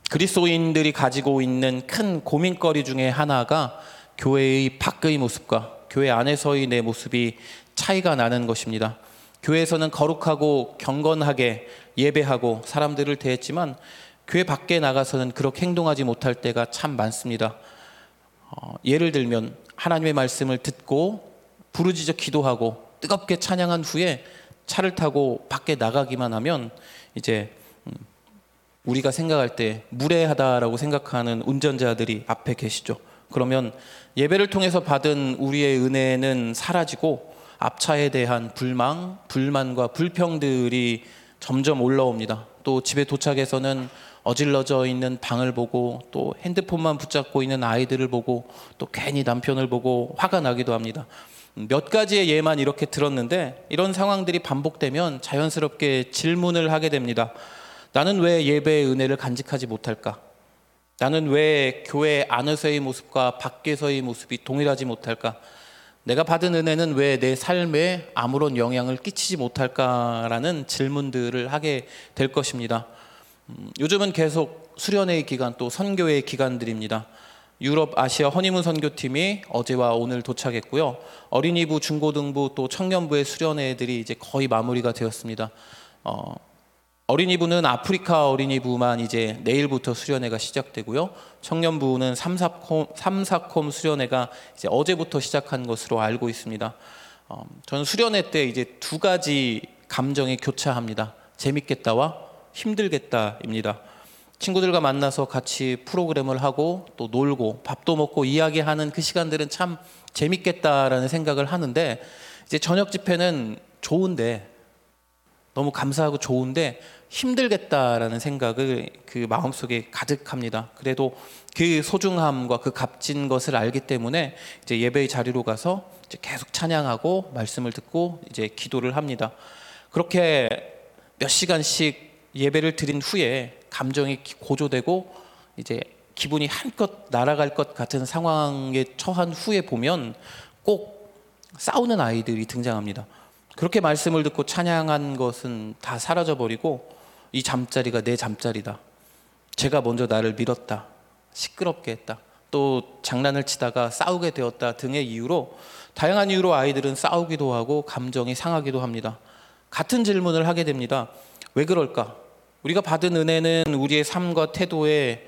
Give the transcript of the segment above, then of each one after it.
그리스도인들이 가지고 있는 큰 고민거리 중에 하나가 교회의 밖의 모습과 교회 안에서의 내 모습이 차이가 나는 것입니다. 교회에서는 거룩하고 경건하게 예배하고 사람들을 대했지만 교회 밖에 나가서는 그렇게 행동하지 못할 때가 참 많습니다. 예를 들면 하나님의 말씀을 듣고 부르짖어 기도하고 뜨겁게 찬양한 후에 차를 타고 밖에 나가기만 하면 이제 우리가 생각할 때 무례하다라고 생각하는 운전자들이 앞에 계시죠. 그러면 예배를 통해서 받은 우리의 은혜는 사라지고 앞차에 대한 불만과 불평들이 점점 올라옵니다. 또 집에 도착해서는 어질러져 있는 방을 보고 또 핸드폰만 붙잡고 있는 아이들을 보고 또 괜히 남편을 보고 화가 나기도 합니다. 몇 가지의 예만 이렇게 들었는데 이런 상황들이 반복되면 자연스럽게 질문을 하게 됩니다. 나는 왜 예배의 은혜를 간직하지 못할까? 나는 왜 교회 안에서의 모습과 밖에서의 모습이 동일하지 못할까? 내가 받은 은혜는 왜 내 삶에 아무런 영향을 끼치지 못할까라는 질문들을 하게 될 것입니다. 요즘은 계속 수련회의 기간 또 선교회의 기간들입니다. 유럽 아시아 허니문 선교팀이 어제와 오늘 도착했고요. 어린이부, 중고등부 또 청년부의 수련회들이 이제 거의 마무리가 되었습니다. 어린이부는 아프리카 어린이부만 이제 내일부터 수련회가 시작되고요. 청년부는 3, 4콤 수련회가 이제 어제부터 시작한 것으로 알고 있습니다. 저는 수련회 때 이제 두 가지 감정이 교차합니다. 재밌겠다와 힘들겠다입니다. 친구들과 만나서 같이 프로그램을 하고 또 놀고 밥도 먹고 이야기하는 그 시간들은 참 재밌겠다라는 생각을 하는데 이제 저녁 집회는 좋은데 너무 감사하고 좋은데 힘들겠다라는 생각을 그 마음속에 가득합니다. 그래도 그 소중함과 그 값진 것을 알기 때문에 이제 예배의 자리로 가서 이제 계속 찬양하고 말씀을 듣고 이제 기도를 합니다. 그렇게 몇 시간씩 예배를 드린 후에 감정이 고조되고 이제 기분이 한껏 날아갈 것 같은 상황에 처한 후에 보면 꼭 싸우는 아이들이 등장합니다. 그렇게 말씀을 듣고 찬양한 것은 다 사라져버리고 이 잠자리가 내 잠자리다. 제가 먼저 나를 밀었다. 시끄럽게 했다. 또 장난을 치다가 싸우게 되었다 등의 이유로 다양한 이유로 아이들은 싸우기도 하고 감정이 상하기도 합니다. 같은 질문을 하게 됩니다. 왜 그럴까? 우리가 받은 은혜는 우리의 삶과 태도에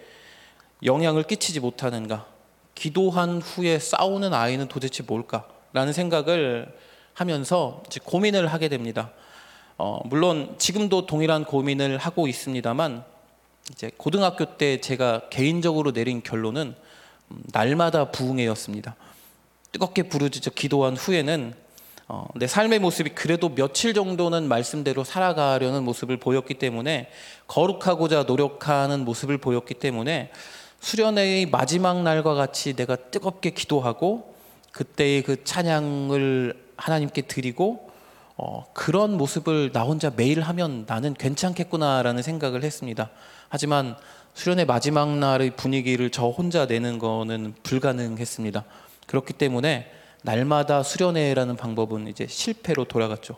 영향을 끼치지 못하는가? 기도한 후에 싸우는 아이는 도대체 뭘까? 라는 생각을 하면서 이제 고민을 하게 됩니다. 물론 지금도 동일한 고민을 하고 있습니다만 이제 고등학교 때 제가 개인적으로 내린 결론은 날마다 부흥회였습니다. 뜨겁게 부르짖어 기도한 후에는 내 삶의 모습이 그래도 며칠 정도는 말씀대로 살아가려는 모습을 보였기 때문에 거룩하고자 노력하는 모습을 보였기 때문에 수련회의 마지막 날과 같이 내가 뜨겁게 기도하고 그때의 그 찬양을 하나님께 드리고 그런 모습을 나 혼자 매일 하면 나는 괜찮겠구나라는 생각을 했습니다. 하지만 수련회 마지막 날의 분위기를 저 혼자 내는 거는 불가능했습니다. 그렇기 때문에 날마다 수련회라는 방법은 이제 실패로 돌아갔죠.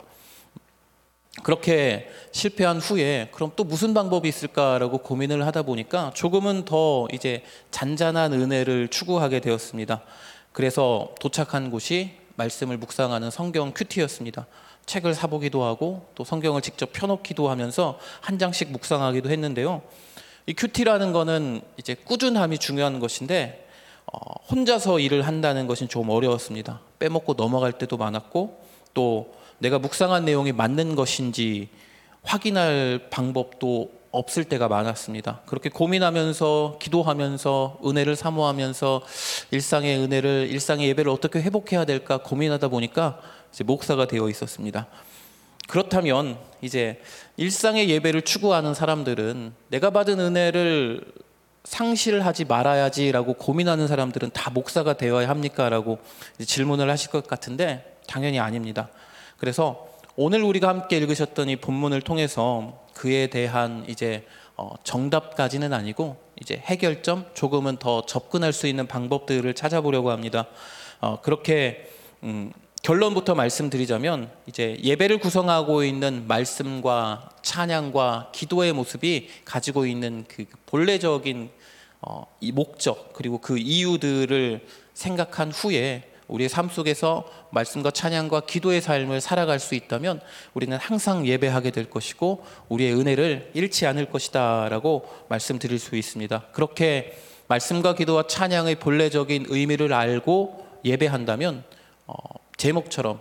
그렇게 실패한 후에 그럼 또 무슨 방법이 있을까라고 고민을 하다 보니까 조금은 더 이제 잔잔한 은혜를 추구하게 되었습니다. 그래서 도착한 곳이 말씀을 묵상하는 성경 큐티였습니다. 책을 사보기도 하고 또 성경을 직접 펴놓기도 하면서 한 장씩 묵상하기도 했는데요. 이 큐티라는 거는 이제 꾸준함이 중요한 것인데 혼자서 일을 한다는 것은 좀 어려웠습니다. 빼먹고 넘어갈 때도 많았고 또 내가 묵상한 내용이 맞는 것인지 확인할 방법도 없을 때가 많았습니다. 그렇게 고민하면서 기도하면서 은혜를 사모하면서 일상의 예배를 어떻게 회복해야 될까 고민하다 보니까 이제 목사가 되어 있었습니다. 그렇다면 이제 일상의 예배를 추구하는 사람들은 내가 받은 은혜를 상실하지 말아야지라고 고민하는 사람들은 다 목사가 되어야 합니까? 라고 질문을 하실 것 같은데 당연히 아닙니다. 그래서 오늘 우리가 함께 읽으셨던 이 본문을 통해서 그에 대한 이제 정답까지는 아니고 이제 해결점, 조금은 더 접근할 수 있는 방법들을 찾아보려고 합니다. 그렇게 결론부터 말씀드리자면 이제 예배를 구성하고 있는 말씀과 찬양과 기도의 모습이 가지고 있는 그 본래적인 이 목적 그리고 그 이유들을 생각한 후에 우리의 삶 속에서 말씀과 찬양과 기도의 삶을 살아갈 수 있다면 우리는 항상 예배하게 될 것이고 우리의 은혜를 잃지 않을 것이다 라고 말씀드릴 수 있습니다. 그렇게 말씀과 기도와 찬양의 본래적인 의미를 알고 예배한다면 제목처럼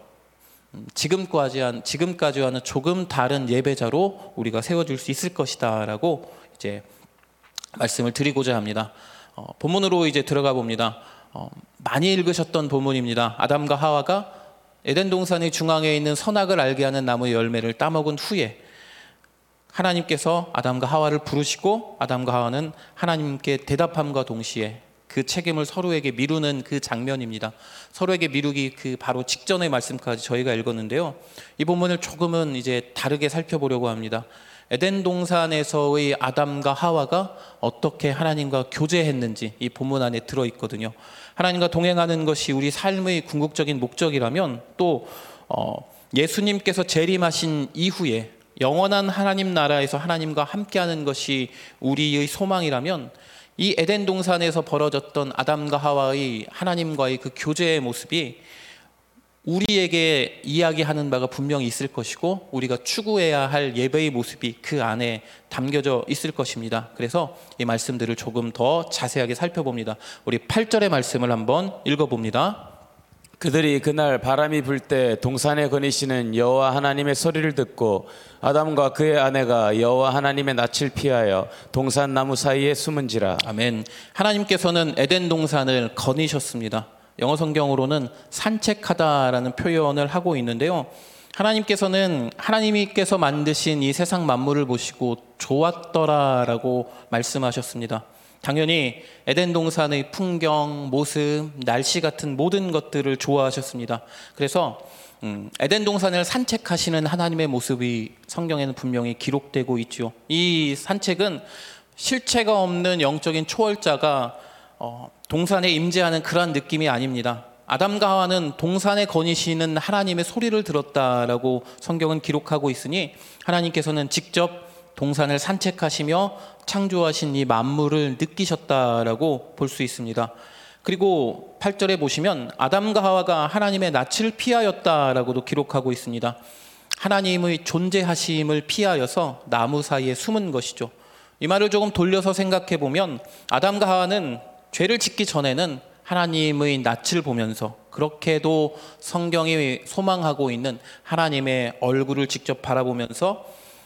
지금까지와는 조금 다른 예배자로 우리가 세워질 수 있을 것이다 라고 이제 말씀을 드리고자 합니다. 본문으로 이제 들어가 봅니다. 많이 읽으셨던 본문입니다. 아담과 하와가 에덴 동산의 중앙에 있는 선악을 알게 하는 나무의 열매를 따먹은 후에 하나님께서 아담과 하와를 부르시고 아담과 하와는 하나님께 대답함과 동시에 그 책임을 서로에게 미루는 그 장면입니다. 서로에게 미루기 그 바로 직전의 말씀까지 저희가 읽었는데요. 이 본문을 조금은 이제 다르게 살펴보려고 합니다. 에덴 동산에서의 아담과 하와가 어떻게 하나님과 교제했는지 이 본문 안에 들어있거든요. 하나님과 동행하는 것이 우리 삶의 궁극적인 목적이라면 또 예수님께서 재림하신 이후에 영원한 하나님 나라에서 하나님과 함께하는 것이 우리의 소망이라면 이 에덴 동산에서 벌어졌던 아담과 하와의 하나님과의 그 교제의 모습이 우리에게 이야기하는 바가 분명히 있을 것이고 우리가 추구해야 할 예배의 모습이 그 안에 담겨져 있을 것입니다. 그래서 이 말씀들을 조금 더 자세하게 살펴봅니다. 우리 8절의 말씀을 한번 읽어봅니다. 그들이 그날 바람이 불 때 동산에 거니시는 여호와 하나님의 소리를 듣고 아담과 그의 아내가 여호와 하나님의 낯을 피하여 동산 나무 사이에 숨은지라. 아멘. 하나님께서는 에덴 동산을 거니셨습니다. 영어 성경으로는 산책하다라는 표현을 하고 있는데요. 하나님께서 만드신 이 세상 만물을 보시고 좋았더라라고 말씀하셨습니다. 당연히 에덴 동산의 풍경, 모습, 날씨 같은 모든 것들을 좋아하셨습니다. 그래서 에덴 동산을 산책하시는 하나님의 모습이 성경에는 분명히 기록되고 있죠. 이 산책은 실체가 없는 영적인 초월자가 동산에 임재하는 그러한 느낌이 아닙니다. 아담과 하와는 동산에 거니시는 하나님의 소리를 들었다라고 성경은 기록하고 있으니 하나님께서는 직접 동산을 산책하시며 창조하신 이 만물을 느끼셨다라고 볼 수 있습니다. 그리고 8절에 보시면 아담과 하와가 하나님의 낯을 피하였다라고도 기록하고 있습니다. 하나님의 존재하심을 피하여서 나무 사이에 숨은 것이죠. 이 말을 조금 돌려서 생각해 보면 아담과 하와는 죄를 짓기 전에는 하나님의 낯을 보면서 그렇게도 성경이 소망하고 있는 하나님의 얼굴을 직접 바라보면서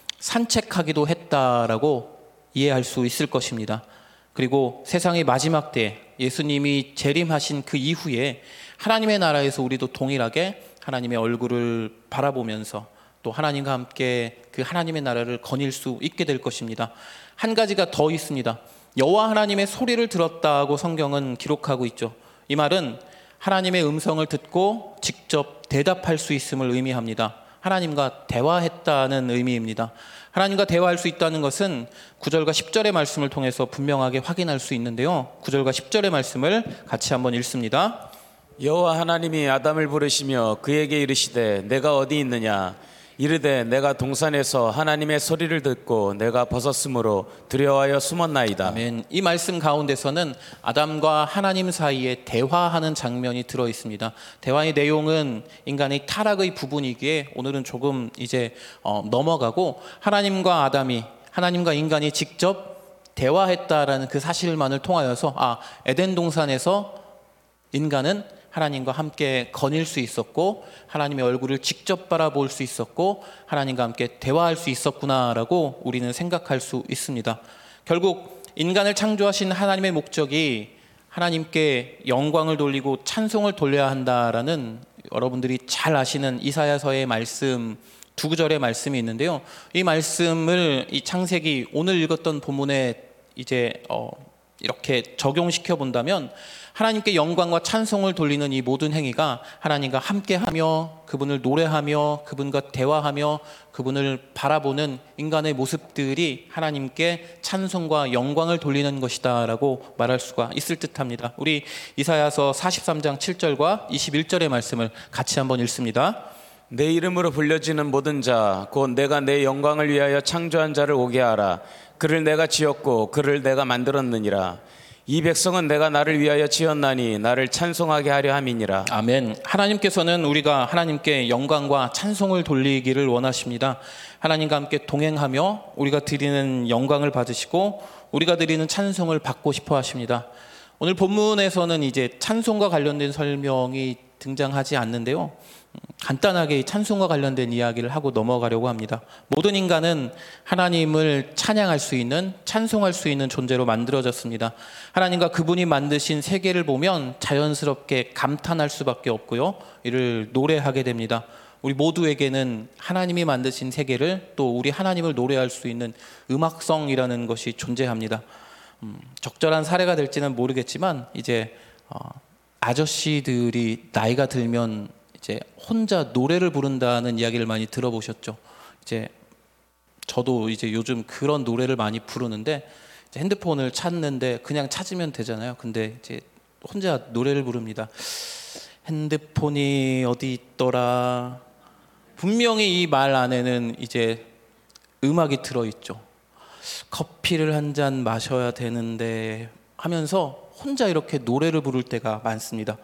산책하기도 했다라고 이해할 수 있을 것입니다. 그리고 세상의 마지막 때에 예수님이 재림하신 그 이후에 하나님의 나라에서 우리도 동일하게 하나님의 얼굴을 바라보면서 또 하나님과 함께 그 하나님의 나라를 거닐 수 있게 될 것입니다. 한 가지가 더 있습니다. 여호와 하나님의 소리를 들었다고 성경은 기록하고 있죠. 이 말은 하나님의 음성을 듣고 직접 대답할 수 있음을 의미합니다. 하나님과 대화했다는 의미입니다. 하나님과 대화할 수 있다는 것은 9절과 10절의 말씀을 통해서 분명하게 확인할 수 있는데요. 9절과 10절의 말씀을 같이 한번 읽습니다. 여호와 하나님이 아담을 부르시며 그에게 이르시되 내가 어디 있느냐. 이르되 내가 동산에서 하나님의 소리를 듣고 내가 벗었으므로 두려워하여 숨었나이다. 아멘. 이 말씀 가운데서는 아담과 하나님 사이에 대화하는 장면이 들어 있습니다. 대화의 내용은 인간의 타락의 부분이기에 오늘은 조금 이제 넘어가고 하나님과 인간이 직접 대화했다라는 그 사실만을 통하여서 에덴 동산에서 인간은 하나님과 함께 거닐 수 있었고 하나님의 얼굴을 직접 바라볼 수 있었고 하나님과 함께 대화할 수 있었구나라고 우리는 생각할 수 있습니다. 결국 인간을 창조하신 하나님의 목적이 하나님께 영광을 돌리고 찬송을 돌려야 한다라는 여러분들이 잘 아시는 이사야서의 말씀 두 구절의 말씀이 있는데요. 이 말씀을 이 창세기 오늘 읽었던 본문에 이제 이렇게 적용시켜 본다면 하나님께 영광과 찬송을 돌리는 이 모든 행위가 하나님과 함께하며 그분을 노래하며 그분과 대화하며 그분을 바라보는 인간의 모습들이 하나님께 찬송과 영광을 돌리는 것이다라고 말할 수가 있을 듯합니다. 우리 이사야서 43장 7절과 21절의 말씀을 같이 한번 읽습니다. 내 이름으로 불려지는 모든 자 곧 내가 내 영광을 위하여 창조한 자를 오게 하라. 그를 내가 지었고 그를 내가 만들었느니라. 이 백성은 내가 나를 위하여 지었나니 나를 찬송하게 하려 함이니라. 아멘. 하나님께서는 우리가 하나님께 영광과 찬송을 돌리기를 원하십니다. 하나님과 함께 동행하며 우리가 드리는 영광을 받으시고 우리가 드리는 찬송을 받고 싶어 하십니다. 오늘 본문에서는 이제 찬송과 관련된 설명이 등장하지 않는데요. 간단하게 찬송과 관련된 이야기를 하고 넘어가려고 합니다. 모든 인간은 하나님을 찬양할 수 있는, 찬송할 수 있는 존재로 만들어졌습니다. 하나님과 그분이 만드신 세계를 보면 자연스럽게 감탄할 수밖에 없고요. 이를 노래하게 됩니다. 우리 모두에게는 하나님이 만드신 세계를 또 우리 하나님을 노래할 수 있는 음악성이라는 것이 존재합니다. 적절한 사례가 될지는 모르겠지만 이제 아저씨들이 나이가 들면 이제 혼자 노래를 부른다는 이야기를 많이 들어보셨죠. 이제 저도 이제 요즘 그런 노래를 많이 부르는데 이제 핸드폰을 찾는데 그냥 찾으면 되잖아요. 근데 이제 혼자 노래를 부릅니다. 핸드폰이 어디 있더라. 분명히 이 말 안에는 이제 음악이 들어있죠. 커피를 한 잔 마셔야 되는데 하면서 혼자 이렇게 노래를 부를 때가 많습니다.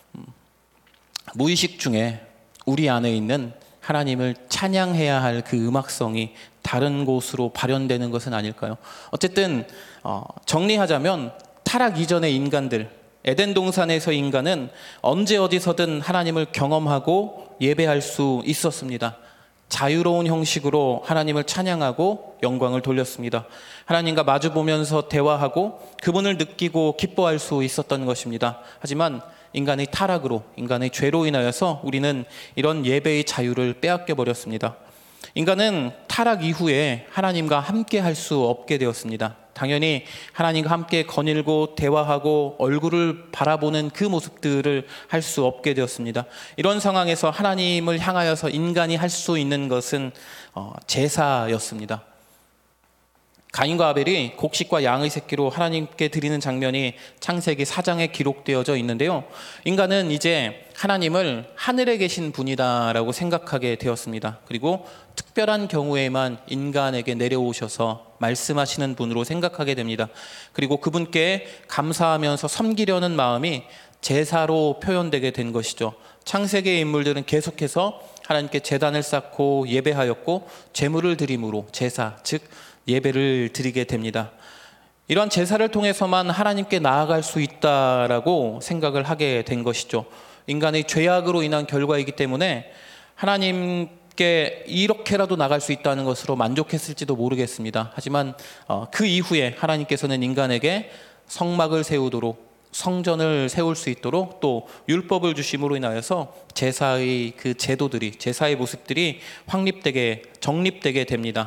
무의식 중에 우리 안에 있는 하나님을 찬양해야 할 그 음악성이 다른 곳으로 발현되는 것은 아닐까요? 어쨌든 정리하자면 타락 이전의 인간들, 에덴 동산에서 인간은 언제 어디서든 하나님을 경험하고 예배할 수 있었습니다. 자유로운 형식으로 하나님을 찬양하고 영광을 돌렸습니다. 하나님과 마주보면서 대화하고 그분을 느끼고 기뻐할 수 있었던 것입니다. 하지만 인간의 타락으로, 인간의 죄로 인하여서 우리는 이런 예배의 자유를 빼앗겨 버렸습니다. 인간은 타락 이후에 하나님과 함께 할 수 없게 되었습니다. 당연히 하나님과 함께 거닐고 대화하고 얼굴을 바라보는 그 모습들을 할 수 없게 되었습니다. 이런 상황에서 하나님을 향하여서 인간이 할 수 있는 것은 제사였습니다. 가인과 아벨이 곡식과 양의 새끼로 하나님께 드리는 장면이 창세기 4장에 기록되어져 있는데요. 인간은 이제 하나님을 하늘에 계신 분이다라고 생각하게 되었습니다. 그리고 특별한 경우에만 인간에게 내려오셔서 말씀하시는 분으로 생각하게 됩니다. 그리고 그분께 감사하면서 섬기려는 마음이 제사로 표현되게 된 것이죠. 창세기의 인물들은 계속해서 하나님께 제단을 쌓고 예배하였고 제물을 드림으로 제사, 즉 예배를 드리게 됩니다. 이러한 제사를 통해서만 하나님께 나아갈 수 있다라고 생각을 하게 된 것이죠. 인간의 죄악으로 인한 결과이기 때문에 하나님께 이렇게라도 나갈 수 있다는 것으로 만족했을지도 모르겠습니다. 하지만 그 이후에 하나님께서는 인간에게 성막을 세우도록, 성전을 세울 수 있도록 또 율법을 주심으로 인하여서 제사의 그 제도들이, 제사의 모습들이 확립되게, 정립되게 됩니다.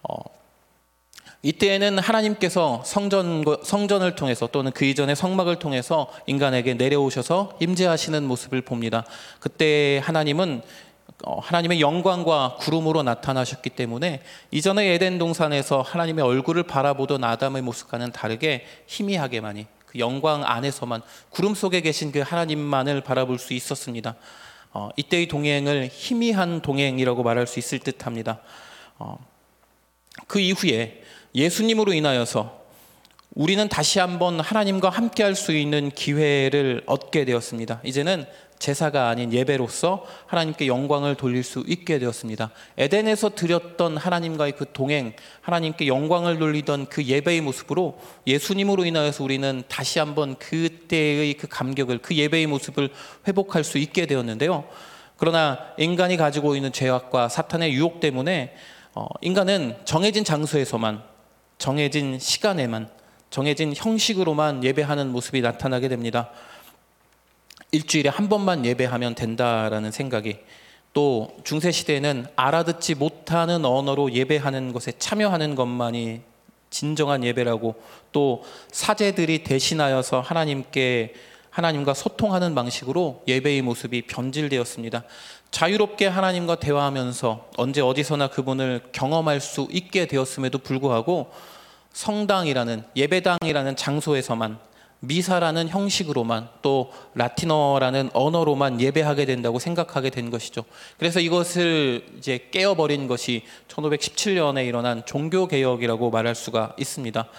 이때에는 하나님께서 성전을 통해서 또는 그 이전의 성막을 통해서 인간에게 내려오셔서 임재하시는 모습을 봅니다. 그때 하나님은 하나님의 영광과 구름으로 나타나셨기 때문에 이전의 에덴 동산에서 하나님의 얼굴을 바라보던 아담의 모습과는 다르게 희미하게만이 그 영광 안에서만 구름 속에 계신 그 하나님만을 바라볼 수 있었습니다. 이때의 동행을 희미한 동행이라고 말할 수 있을 듯합니다. 그 이후에 예수님으로 인하여서 우리는 다시 한번 하나님과 함께 할 수 있는 기회를 얻게 되었습니다. 이제는 제사가 아닌 예배로서 하나님께 영광을 돌릴 수 있게 되었습니다. 에덴에서 드렸던 하나님과의 그 동행, 하나님께 영광을 돌리던 그 예배의 모습으로 예수님으로 인하여서 우리는 다시 한번 그때의 그 감격을, 그 예배의 모습을 회복할 수 있게 되었는데요. 그러나 인간이 가지고 있는 죄악과 사탄의 유혹 때문에 인간은 정해진 장소에서만, 정해진 시간에만, 정해진 형식으로만 예배하는 모습이 나타나게 됩니다. 일주일에 한 번만 예배하면 된다라는 생각이, 또 중세시대에는 알아듣지 못하는 언어로 예배하는 것에 참여하는 것만이 진정한 예배라고, 또 사제들이 대신하여서 하나님과 소통하는 방식으로 예배의 모습이 변질되었습니다. 자유롭게 하나님과 대화하면서 언제 어디서나 그분을 경험할 수 있게 되었음에도 불구하고 성당이라는, 예배당이라는 장소에서만, 미사라는 형식으로만, 또 라틴어라는 언어로만 예배하게 된다고 생각하게 된 것이죠. 그래서 이것을 이제 깨어버린 것이 1517년에 일어난 종교개혁이라고 말할 수가 있습니다.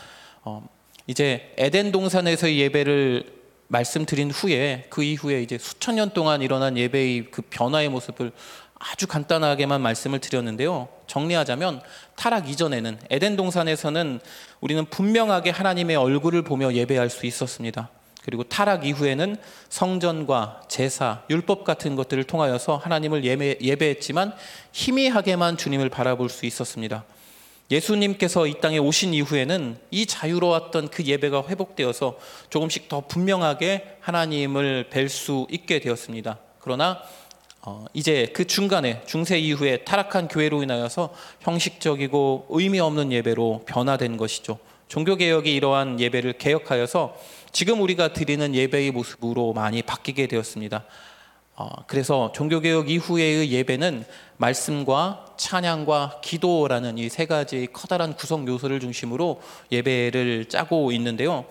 이제 에덴 동산에서의 예배를 말씀드린 후에, 그 이후에 이제 수천 년 동안 일어난 예배의 그 변화의 모습을 아주 간단하게만 말씀을 드렸는데요. 정리하자면 타락 이전에는, 에덴 동산에서는 우리는 분명하게 하나님의 얼굴을 보며 예배할 수 있었습니다. 그리고 타락 이후에는 성전과 제사, 율법 같은 것들을 통하여서 하나님을 예배했지만 희미하게만 주님을 바라볼 수 있었습니다. 예수님께서 이 땅에 오신 이후에는 이 자유로웠던 그 예배가 회복되어서 조금씩 더 분명하게 하나님을 뵐 수 있게 되었습니다. 그러나 이제 그 중간에, 중세 이후에 타락한 교회로 인하여서 형식적이고 의미 없는 예배로 변화된 것이죠. 종교개혁이 이러한 예배를 개혁하여서 지금 우리가 드리는 예배의 모습으로 많이 바뀌게 되었습니다. 그래서 종교개혁 이후의 예배는 말씀과 찬양과 기도라는 이 세 가지의 커다란 구성 요소를 중심으로 예배를 짜고 있는데요.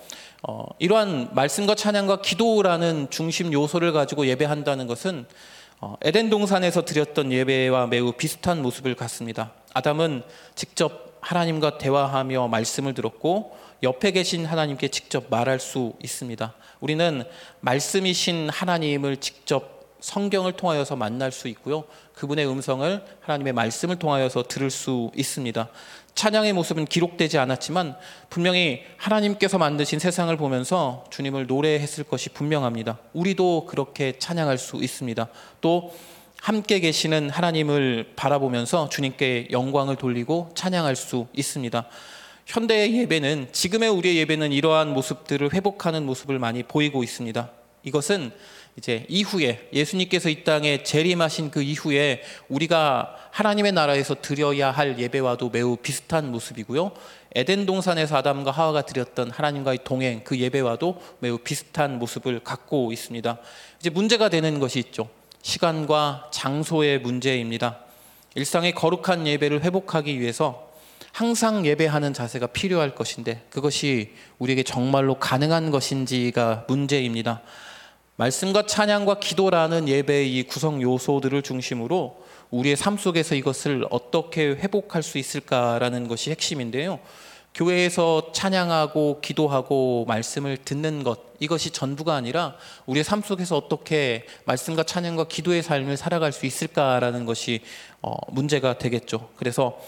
이러한 말씀과 찬양과 기도라는 중심 요소를 가지고 예배한다는 것은 에덴 동산에서 드렸던 예배와 매우 비슷한 모습을 갖습니다. 아담은 직접 하나님과 대화하며 말씀을 들었고 옆에 계신 하나님께 직접 말할 수 있습니다. 우리는 말씀이신 하나님을 직접 성경을 통하여서 만날 수 있고요. 그분의 음성을, 하나님의 말씀을 통하여서 들을 수 있습니다. 찬양의 모습은 기록되지 않았지만 분명히 하나님께서 만드신 세상을 보면서 주님을 노래했을 것이 분명합니다. 우리도 그렇게 찬양할 수 있습니다. 또 함께 계시는 하나님을 바라보면서 주님께 영광을 돌리고 찬양할 수 있습니다. 현대의 예배는, 지금의 우리의 예배는 이러한 모습들을 회복하는 모습을 많이 보이고 있습니다. 이것은 이제 이후에, 예수님께서 이 땅에 재림하신 그 이후에 우리가 하나님의 나라에서 드려야 할 예배와도 매우 비슷한 모습이고요. 에덴 동산에서 아담과 하와가 드렸던 하나님과의 동행, 그 예배와도 매우 비슷한 모습을 갖고 있습니다. 이제 문제가 되는 것이 있죠. 시간과 장소의 문제입니다. 일상의 거룩한 예배를 회복하기 위해서 항상 예배하는 자세가 필요할 것인데 그것이 우리에게 정말로 가능한 것인지가 문제입니다. 말씀과 찬양과 기도라는 예배의 이 구성 요소들을 중심으로 우리의 삶 속에서 이것을 어떻게 회복할 수 있을까라는 것이 핵심인데요. 교회에서 찬양하고 기도하고 말씀을 듣는 것, 이것이 전부가 아니라 우리의 삶 속에서 어떻게 말씀과 찬양과 기도의 삶을 살아갈 수 있을까라는 것이 문제가 되겠죠. 그래서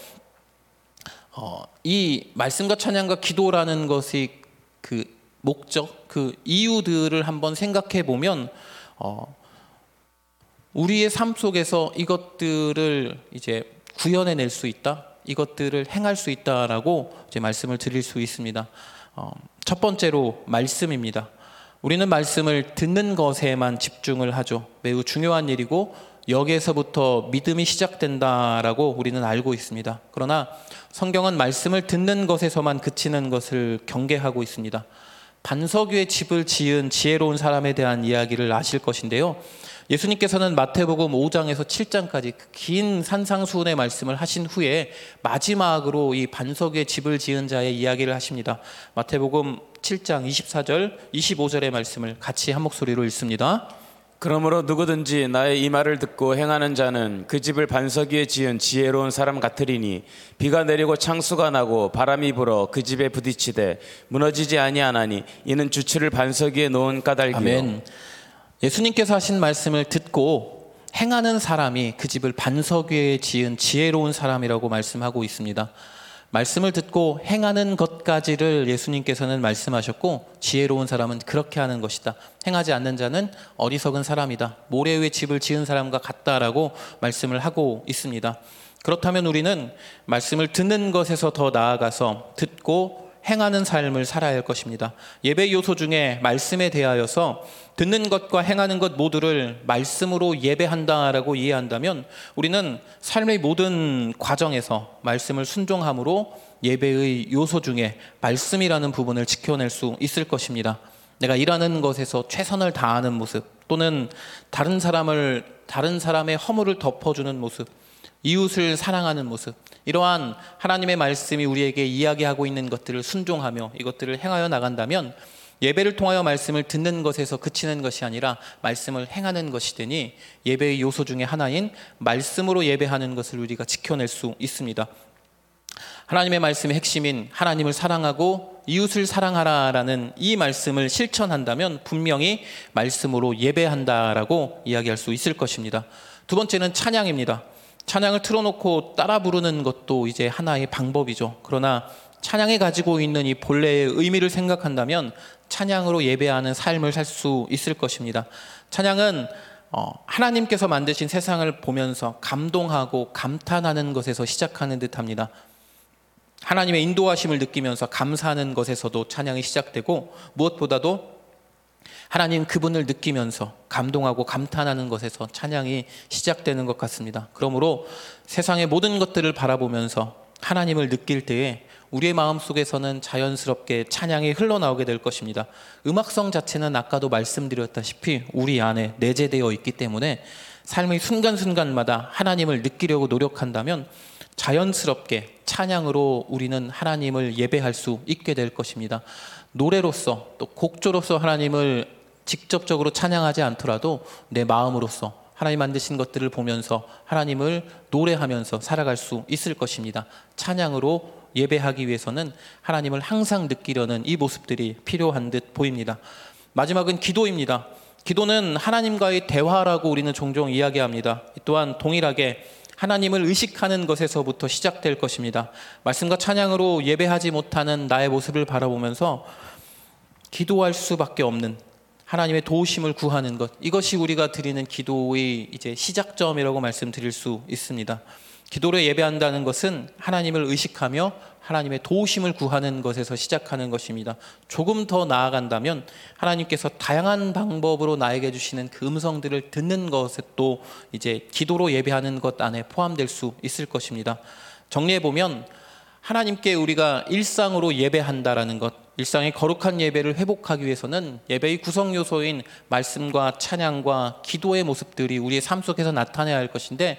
이 말씀과 찬양과 기도라는 것이 그 목적, 그 이유들을 한번 생각해 보면 우리의 삶 속에서 이것들을 이제 구현해낼 수 있다, 이것들을 행할 수 있다라고 이제 말씀을 드릴 수 있습니다. 첫 번째로 말씀입니다. 우리는 말씀을 듣는 것에만 집중을 하죠. 매우 중요한 일이고 여기에서부터 믿음이 시작된다라고 우리는 알고 있습니다. 그러나 성경은 말씀을 듣는 것에서만 그치는 것을 경계하고 있습니다. 반석 위에 집을 지은 지혜로운 사람에 대한 이야기를 아실 것인데요. 예수님께서는 마태복음 5장에서 7장까지 긴 산상수훈의 말씀을 하신 후에 마지막으로 이 반석 위에 집을 지은 자의 이야기를 하십니다. 마태복음 7장 24절, 25절의 말씀을 같이 한 목소리로 읽습니다. 그러므로 누구든지 나의 이 말을 듣고 행하는 자는 그 집을 반석 위에 지은 지혜로운 사람 같으리니 비가 내리고 창수가 나고 바람이 불어 그 집에 부딪히되 무너지지 아니하나니 이는 주치를 반석 위에 놓은 까닭이요. 아멘. 예수님께서 하신 말씀을 듣고 행하는 사람이 그 집을 반석 위에 지은 지혜로운 사람이라고 말씀하고 있습니다. 말씀을 듣고 행하는 것까지를 예수님께서는 말씀하셨고 지혜로운 사람은 그렇게 하는 것이다. 행하지 않는 자는 어리석은 사람이다. 모래 위에 집을 지은 사람과 같다라고 말씀을 하고 있습니다. 그렇다면 우리는 말씀을 듣는 것에서 더 나아가서 듣고 행하는 삶을 살아야 할 것입니다. 예배 요소 중에 말씀에 대하여서 듣는 것과 행하는 것 모두를 말씀으로 예배한다라고 이해한다면 우리는 삶의 모든 과정에서 말씀을 순종함으로 예배의 요소 중에 말씀이라는 부분을 지켜낼 수 있을 것입니다. 내가 일하는 것에서 최선을 다하는 모습, 또는 다른 사람의 허물을 덮어주는 모습, 이웃을 사랑하는 모습, 이러한 하나님의 말씀이 우리에게 이야기하고 있는 것들을 순종하며 이것들을 행하여 나간다면 예배를 통하여 말씀을 듣는 것에서 그치는 것이 아니라 말씀을 행하는 것이 되니 예배의 요소 중에 하나인 말씀으로 예배하는 것을 우리가 지켜낼 수 있습니다. 하나님의 말씀의 핵심인 하나님을 사랑하고 이웃을 사랑하라라는 이 말씀을 실천한다면 분명히 말씀으로 예배한다라고 이야기할 수 있을 것입니다. 두 번째는 찬양입니다. 찬양을 틀어놓고 따라 부르는 것도 이제 하나의 방법이죠. 그러나 찬양이 가지고 있는 이 본래의 의미를 생각한다면 찬양으로 예배하는 삶을 살 수 있을 것입니다. 찬양은 하나님께서 만드신 세상을 보면서 감동하고 감탄하는 것에서 시작하는 듯합니다. 하나님의 인도하심을 느끼면서 감사하는 것에서도 찬양이 시작되고, 무엇보다도 하나님 그분을 느끼면서 감동하고 감탄하는 것에서 찬양이 시작되는 것 같습니다. 그러므로 세상의 모든 것들을 바라보면서 하나님을 느낄 때에 우리의 마음속에서는 자연스럽게 찬양이 흘러나오게 될 것입니다. 음악성 자체는 아까도 말씀드렸다시피 우리 안에 내재되어 있기 때문에 삶의 순간순간마다 하나님을 느끼려고 노력한다면 자연스럽게 찬양으로 우리는 하나님을 예배할 수 있게 될 것입니다. 노래로서 또 곡조로서 하나님을 직접적으로 찬양하지 않더라도 내 마음으로서 하나님 만드신 것들을 보면서 하나님을 노래하면서 살아갈 수 있을 것입니다. 찬양으로 예배하기 위해서는 하나님을 항상 느끼려는 이 모습들이 필요한 듯 보입니다. 마지막은 기도입니다. 기도는 하나님과의 대화라고 우리는 종종 이야기합니다. 또한 동일하게 하나님을 의식하는 것에서부터 시작될 것입니다. 말씀과 찬양으로 예배하지 못하는 나의 모습을 바라보면서 기도할 수밖에 없는 하나님의 도우심을 구하는 것, 이것이 우리가 드리는 기도의 이제 시작점이라고 말씀드릴 수 있습니다. 기도로 예배한다는 것은 하나님을 의식하며 하나님의 도우심을 구하는 것에서 시작하는 것입니다. 조금 더 나아간다면 하나님께서 다양한 방법으로 나에게 주시는 그 음성들을 듣는 것도 이제 기도로 예배하는 것 안에 포함될 수 있을 것입니다. 정리해 보면 하나님께 우리가 일상으로 예배한다라는 것, 일상의 거룩한 예배를 회복하기 위해서는 예배의 구성 요소인 말씀과 찬양과 기도의 모습들이 우리의 삶 속에서 나타나야 할 것인데,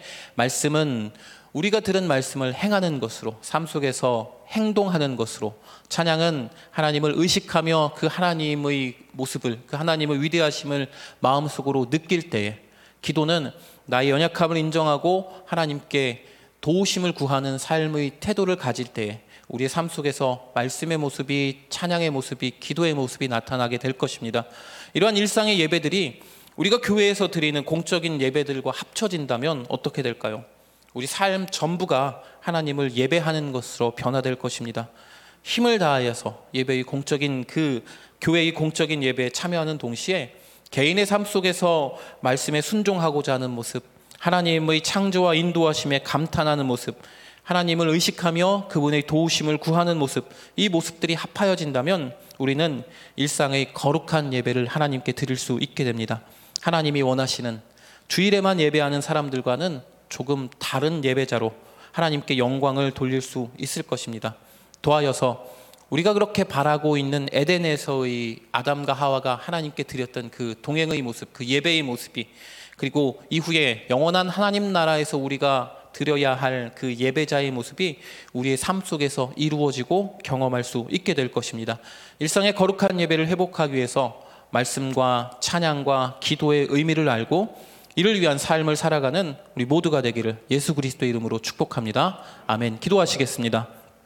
말씀은 우리가 들은 말씀을 행하는 것으로, 삶 속에서 행동하는 것으로, 찬양은 하나님을 의식하며 그 하나님의 모습을, 그 하나님의 위대하심을 마음속으로 느낄 때에, 기도는 나의 연약함을 인정하고 하나님께 도우심을 구하는 삶의 태도를 가질 때에 우리의 삶 속에서 말씀의 모습이, 찬양의 모습이, 기도의 모습이 나타나게 될 것입니다. 이러한 일상의 예배들이 우리가 교회에서 드리는 공적인 예배들과 합쳐진다면 어떻게 될까요? 우리 삶 전부가 하나님을 예배하는 것으로 변화될 것입니다. 힘을 다하여서 예배의 공적인 그 교회의 공적인 예배에 참여하는 동시에 개인의 삶 속에서 말씀에 순종하고자 하는 모습, 하나님의 창조와 인도하심에 감탄하는 모습, 하나님을 의식하며 그분의 도우심을 구하는 모습, 이 모습들이 합하여진다면 우리는 일상의 거룩한 예배를 하나님께 드릴 수 있게 됩니다. 하나님이 원하시는 주일에만 예배하는 사람들과는 조금 다른 예배자로 하나님께 영광을 돌릴 수 있을 것입니다. 더하여서 우리가 그렇게 바라고 있는 에덴에서의 아담과 하와가 하나님께 드렸던 그 동행의 모습, 그 예배의 모습이, 그리고 이후에 영원한 하나님 나라에서 우리가 드려야 할 그 예배자의 모습이 우리의 삶 속에서 이루어지고 경험할 수 있게 될 것입니다. 일상의 거룩한 예배를 회복하기 위해서 말씀과 찬양과 기도의 의미를 알고 이를 위한 삶을 살아가는 우리 모두가 되기를 예수 그리스도의 이름으로 축복합니다. 아멘. 기도하시겠습니다.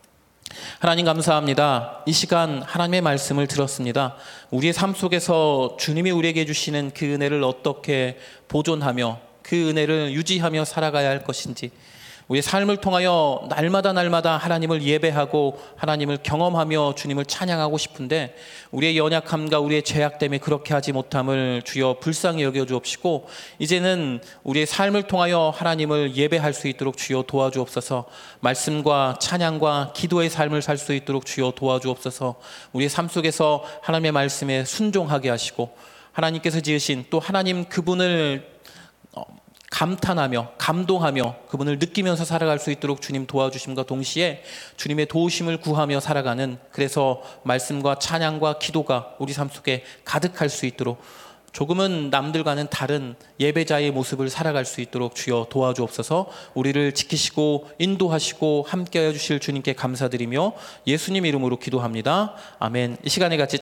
하나님 감사합니다. 이 시간 하나님의 말씀을 들었습니다. 우리의 삶 속에서 주님이 우리에게 주시는 그 은혜를 어떻게 보존하며 그 은혜를 유지하며 살아가야 할 것인지, 우리의 삶을 통하여 날마다 하나님을 예배하고 하나님을 경험하며 주님을 찬양하고 싶은데 우리의 연약함과 우리의 죄악 때문에 그렇게 하지 못함을 주여 불쌍히 여겨 주옵시고, 이제는 우리의 삶을 통하여 하나님을 예배할 수 있도록 주여 도와주옵소서. 말씀과 찬양과 기도의 삶을 살 수 있도록 주여 도와주옵소서. 우리의 삶 속에서 하나님의 말씀에 순종하게 하시고, 하나님께서 지으신 또 하나님 그분을 감탄하며 감동하며 그분을 느끼면서 살아갈 수 있도록 주님 도와주심과 동시에 주님의 도우심을 구하며 살아가는, 그래서 말씀과 찬양과 기도가 우리 삶 속에 가득할 수 있도록 조금은 남들과는 다른 예배자의 모습을 살아갈 수 있도록 주여 도와주옵소서. 우리를 지키시고 인도하시고 함께해 주실 주님께 감사드리며 예수님 이름으로 기도합니다. 아멘. 이 시간에 같이